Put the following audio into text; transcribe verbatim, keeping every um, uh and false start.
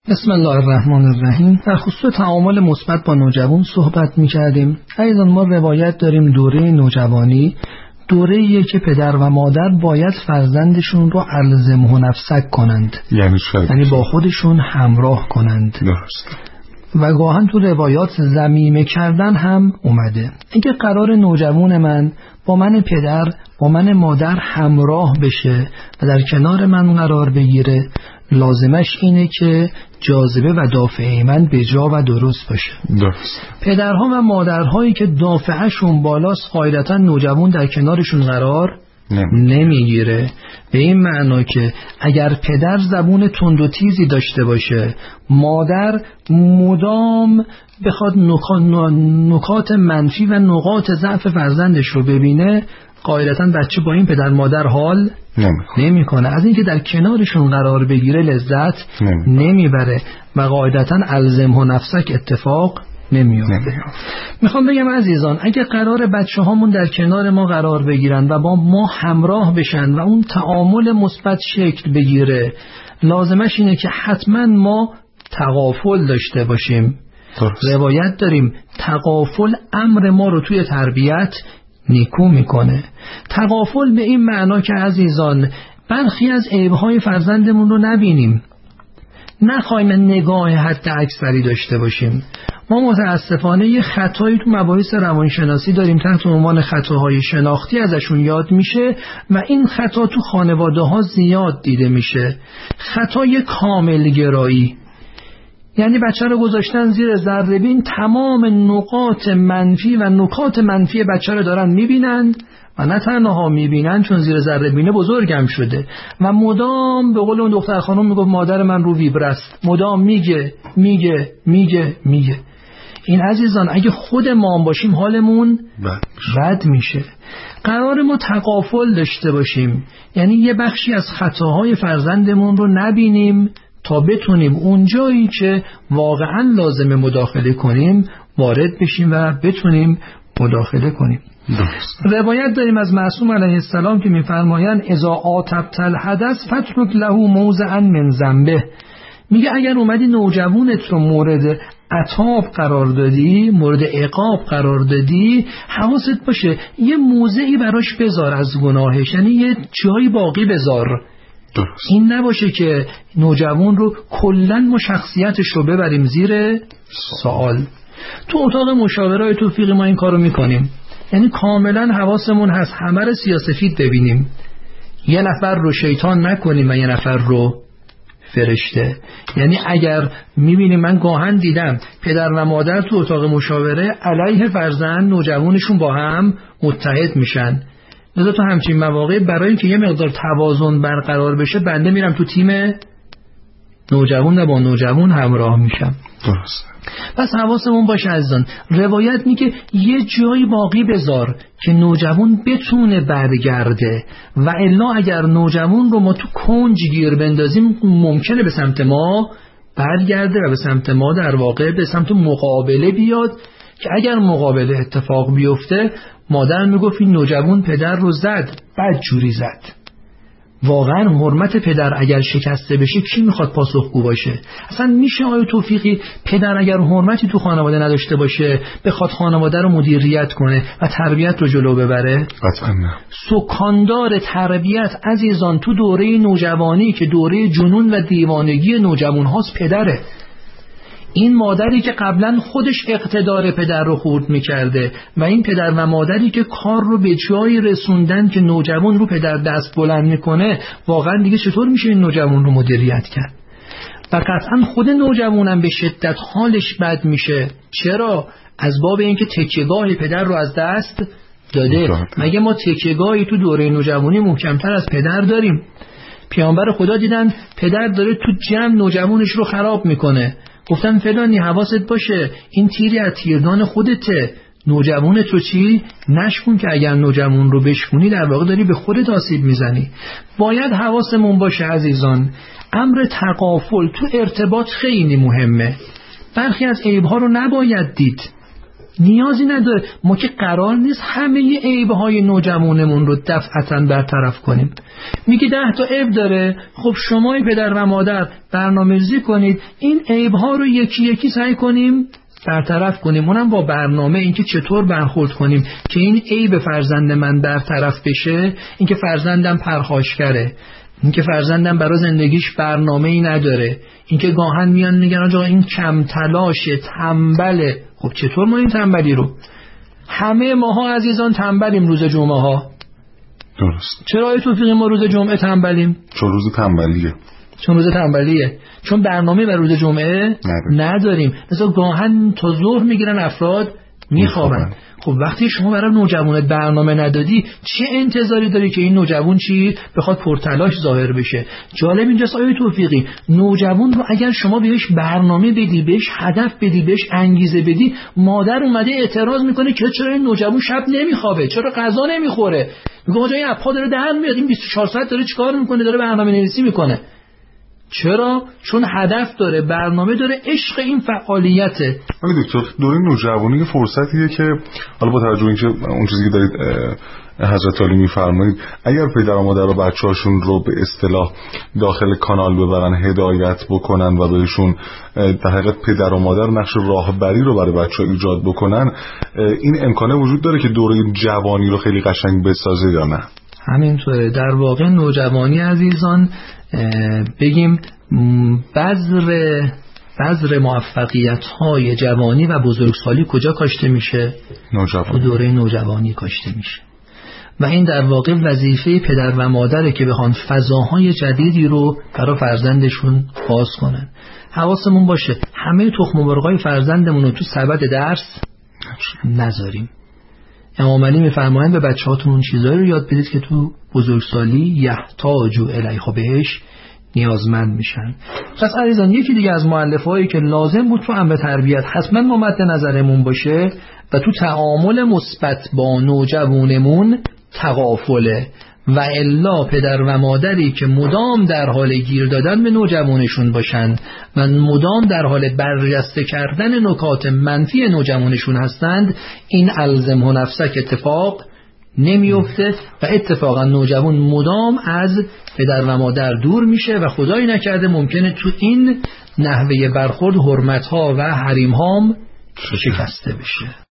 بسم الله الرحمن الرحیم. در خصوص تعامل مثبت با نوجوان صحبت می‌کردیم. ایضا ما روایت داریم دوره نوجوانی دوره‌ایه که پدر و مادر باید فرزندشون رو الزمه نفسک کنند، یعنی یعنی با خودشون همراه کنند. درست. و گاهن تو روایات ضمیمه کردن هم اومده. اگه قرار نوجوان من با من پدر با من مادر همراه بشه و در کنار من قرار بگیره، لازمش اینه که جاذبه و دافعه من به جا و درست باشه. درست. پدرها و مادرهایی که دافعهشون بالاست قاعدتا نوجوان در کنارشون قرار نمیگیره. به این معنا که اگر پدر زبون تند و تیزی داشته باشه، مادر مدام بخواد نکات منفی و نقاط ضعف فرزندش رو ببینه، قاعدتا بچه با این پدر مادر حال نمیکنه. از اینکه در کنارشون قرار بگیره لذت نمیبره و قاعدتا الزمه نفسک اتفاق نمیافته. میخوام بگم عزیزان، اگه قرار بچه هامون در کنار ما قرار بگیرن و با ما همراه بشن و اون تعامل مثبت شکل بگیره، لازمش اینه که حتما ما تغافل داشته باشیم. درست. روایت داریم تغافل امر ما رو توی تربیت نیکو میکنه. تغافل به این معنا که عزیزان برخی از عیبهای فرزندمون رو نبینیم، نخواهیم نگاه حد اکثری داشته باشیم. ما متاسفانه یه خطایی تو مباحث روانشناسی داریم تحت عنوان خطاهای شناختی ازشون یاد میشه و این خطا تو خانواده ها زیاد دیده میشه. خطای کامل گرایی، یعنی بچه رو گذاشتن زیر ذره‌بین، تمام نقاط منفی و نکات منفی بچه رو دارن میبینن و نه تنها میبینن، چون زیر ذره‌بین بزرگم شده و مدام به قول اون دختر خانم میگفت مادر من رو ویبرست، مدام میگه میگه میگه میگه. این عزیزان اگه خود ما هم باشیم حالمون بد میشه. قرار ما تغافل داشته باشیم، یعنی یه بخشی از خطاهای فرزندمون رو نبینیم تا بتونیم اونجایی که واقعا لازمه مداخله کنیم وارد بشیم و بتونیم مداخله کنیم. درست. روایت داریم از معصوم علیه السلام که میفرمایند اذا عاتبت الحدث فترک له موضعا من ذنبه. میگه اگر اومدی نوجوانت رو مورد عتاب قرار دادی، مورد عقاب قرار دادی، حواست باشه یه موضعی براش بذار از گناهش، یعنی یه جایی باقی بذار. درست. این نباشه که نوجوان رو کلن ما شخصیتش رو ببریم زیر سوال. تو اتاق مشاوره توفیقی ما این کارو میکنیم، یعنی کاملا حواسمون هست همه رو سیاه‌سفید ببینیم، یه نفر رو شیطان نکنیم و یه نفر رو فرشته. یعنی اگر میبینیم، من گاهن دیدم پدر و مادر تو اتاق مشاوره علیه فرزند نوجوانشون با هم متحد میشن، لذا تو همچین مواقع برای اینکه یه مقدار توازن برقرار بشه بنده میرم تو تیم نوجوان و با نوجوان همراه میشم. درست. پس حواسمون باشه عزیزان، روایت میگه یه جایی باقی بذار که نوجوان بتونه برگرده و الا اگر نوجوان رو ما تو کنج گیر بندازیم ممکنه به سمت ما برگرده و به سمت ما در واقع به سمت مقابله بیاد که اگر مقابله اتفاق بیفته مادر میگفت این نوجوان پدر رو زد، بد جوری زد. واقعا حرمت پدر اگر شکسته بشه کی میخواد پاسخگو باشه؟ اصلا میشه آیا توفیقی پدر اگر حرمتی تو خانواده نداشته باشه بخواد خانواده رو مدیریت کنه و تربیت رو جلو ببره؟ قطعا نه. سکاندار تربیت عزیزان تو دوره نوجوانی که دوره جنون و دیوانگی نوجوان هاست پدره. این مادری که قبلا خودش اقتدار پدر رو خورد میکرده و این پدر و مادری که کار رو به جایی رسوندن که نوجوان رو پدر دست بلند میکنه، واقعا دیگه چطور میشه این نوجوان رو مدیریت کرد؟ و قطعا خود نوجوانم به شدت حالش بد میشه. چرا؟ از باب اینکه تکیهگاه پدر رو از دست داده. مگه ما تکیهگاهی تو دوره نوجوانی محکمتر از پدر داریم؟ پیامبر خدا دیدن پدر داره تو جمع نوجوانش رو خراب میکنه، گفتن فلانی حواست باشه این تیری از تیردان خودته، نوجوانت رو چی؟ نشکن که اگر نوجوان رو بشکونی در واقع داری به خودت آسیب میزنی. باید حواسمون باشه عزیزان، امر تغافل تو ارتباط خیلی مهمه. برخی از عیبها رو نباید دید، نیازی نداره. ما که قرار نیست همه عیب‌های نوجوانمون رو دفعتاً برطرف کنیم. میگه ده تا عیب داره، خب شما پدر و مادر برنامه‌ریزی کنید این عیب‌ها رو یکی یکی سعی کنیم برطرف کنیم، اونم با برنامه، اینکه چطور برخورد کنیم که این عیب فرزند من برطرف بشه. اینکه فرزندم پرخاشگره، اینکه فرزندم برای زندگیش برنامه‌ای نداره، اینکه گاهن میان میگن آقا این کم تلاشه، تنبله. خب چطور ما این تنبلی رو؟ همه ماها عزیزان تنبلیم روز جمعه ها. درست. چرا آیه توفیقی ما روز جمعه تنبلیم؟ چون روز تنبلیه. چون روز تنبلیه. چون برنامه بر روز جمعه نداریم. مثلا گاهن تا ظهر میگیرن افراد میخوابن. خب وقتی شما برای نوجوانت برنامه ندادی چه انتظاری داری که این نوجوان چی بخواد پرتلاش ظاهر بشه؟ جالب اینجاست آیه توفیقی، نوجوان رو اگر شما بهش برنامه بدی، بهش هدف بدی، بهش انگیزه بدی، مادر اومده اعتراض میکنه که چرا این نوجوان شب نمیخوابه، چرا غذا نمیخوره، میگه آقا این اپا داره در میاد، این بیست و چهار ساعت داره چیکار میکنه، داره برنامه نویسی میکنه. چرا؟ چون هدف داره، برنامه داره، عشق این فعالیته. ولی دکتر دوره نوجوانی یه فرصتیه که حالا با توجه اینکه اون چیزی که دارید حضرت علی میفرمایید اگر پدر و مادر و بچه‌هاشون رو به اصطلاح داخل کانال ببرن، هدایت بکنن و بهشون در حقیقت پدر و مادر نقش راهبری رو برای بچه‌ها ایجاد بکنن، این امکانه وجود داره که دوره جوانی رو خیلی قشنگ بسازه یا نه؟ همینطوره. در واقع نوجوانی عزیزان بگیم بذر بذر موفقیت‌های جوانی و بزرگسالی کجا کاشته میشه؟ نوجوانی. دوره نوجوانی کاشته میشه. و این در واقع وظیفه پدر و مادره که بخوان فضاهای جدیدی رو برای فرزندشون باز کنن. حواسمون باشه همه تخم و مرغای فرزندمون رو تو سبد درس نذاریم. امام علی میفرمایند به بچه‌هاتون اون چیزایی رو یاد بدید که تو بزرگسالی یحتاجو الیه بهش نیازمند میشن. پس عزیزان یکی دیگه از مؤلفه‌هایی که لازم بود تو امر تربیت حتما ما مد نظرمون باشه و تو تعامل مثبت با نوجوانمون تغافله، و الا پدر و مادری که مدام در حال گیر دادن به نوجوانشون باشن و مدام در حال برجسته کردن نکات منفی نوجوانشون هستند، این الزم و نفسک اتفاق نمیفته و اتفاقا نوجوان مدام از پدر و مادر دور میشه و خدایی نکرده ممکنه تو این نحوه برخورد حرمتها و حریمهام شکسته بشه.